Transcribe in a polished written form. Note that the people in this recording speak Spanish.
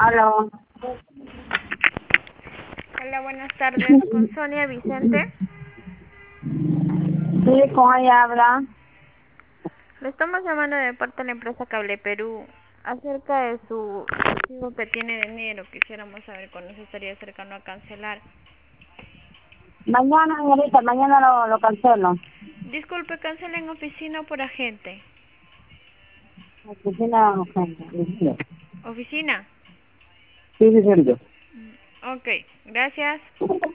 Aló. Hola, buenas tardes. Con Sonia Vicente. Sí, con ella habla. Le estamos llamando de parte de la empresa Cable Perú acerca de su recibo que tiene de enero. Quisiéramos saber cuándo se estaría acercando a cancelar. Mañana, señorita, mañana lo cancelo. Disculpe, cancela en oficina o por agente. Oficina urgente. Oficina. Sí, señorita. Ok, gracias.